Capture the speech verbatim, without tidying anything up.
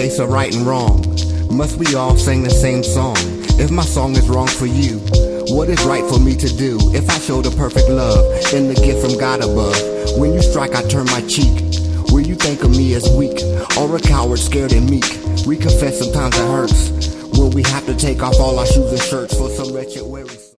case of right and wrong. Must we all sing the same song? If my song is wrong for you, what is right for me to do? If I show the perfect love and the gift from God above, when you strike I turn my cheek. Will you think of me as weak, or a coward scared and meek? We confess sometimes it hurts when we have to take off all our shoes and shirts for some wretched weary.